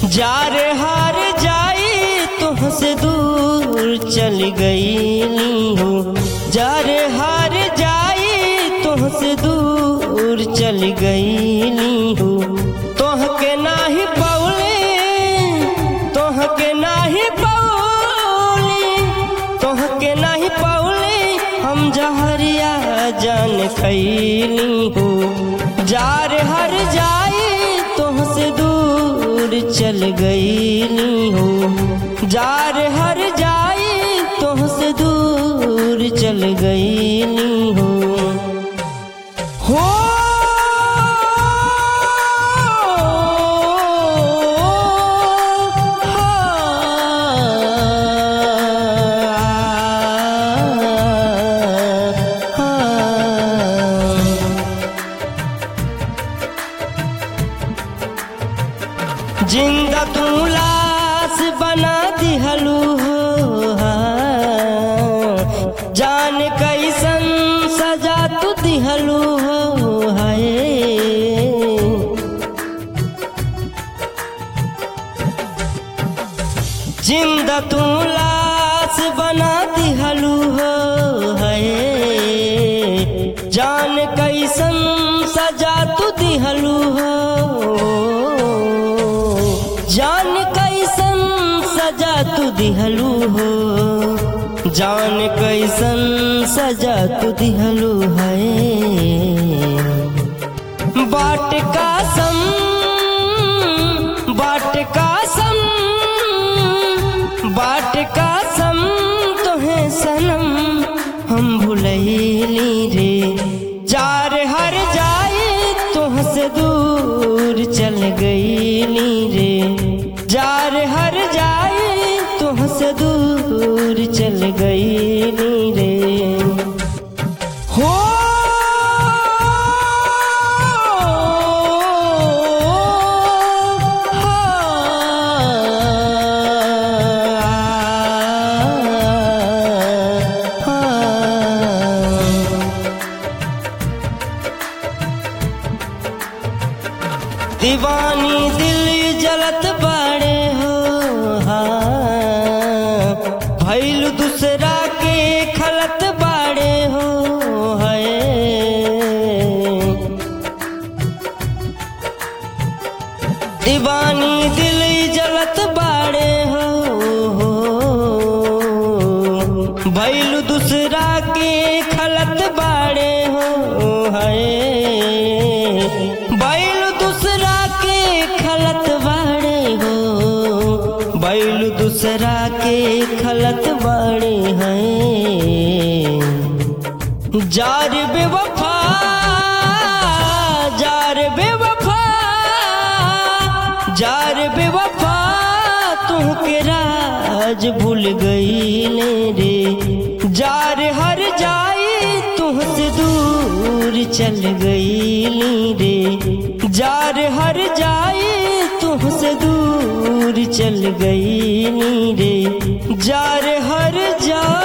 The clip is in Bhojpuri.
जार हार जाई तुहसे दूर चल गई हो। जार हार जाई तुहसे दूर चल गई हो। तोहके नाही पौली, तोहके नाही पौली, तोहके नाही पौली हम जहरिया जान खैली हो। जार हर जाई तुहसे दूर चल गई हो। जार हर जाई तुहसे दूर चल गई हो। जिंदा तू लाश बना दिहलू हो। जान कैसन सजा तू दिहलू हो। हाय जिंदा तू लाश बना दिहलू हो। हाय जान कैसन सजा तू दिहलू हो। जान कैसन सजा तू दिहलू हो। जान कैसन सजा तू दिहलू है। बाट कासम, बाट कासम, बाट कासम तोहे सनम हम भुलैली रे। जार हर जाई तुहसे दूर चल गईली रे। जार हर जाई तुहसे दूर चल गईली रे। हो दीवानी दिल जलत बाड़े हो। भइल दूसरा के खलत बाड़े हो। है दीवानी दिल जलत बाड़े हो। भइल दूसरा के खलत बाड़े हो। है बैल दूसरा के खलत बड़े हैं। जार बेवफा, जार बेवफा, जार बेवफा तुहके राज भूल गई रे। जार हर जाई तुहसे दूर चल गई रे। जार हर जाई तुहसे दूर चल गई रे। जार हर जा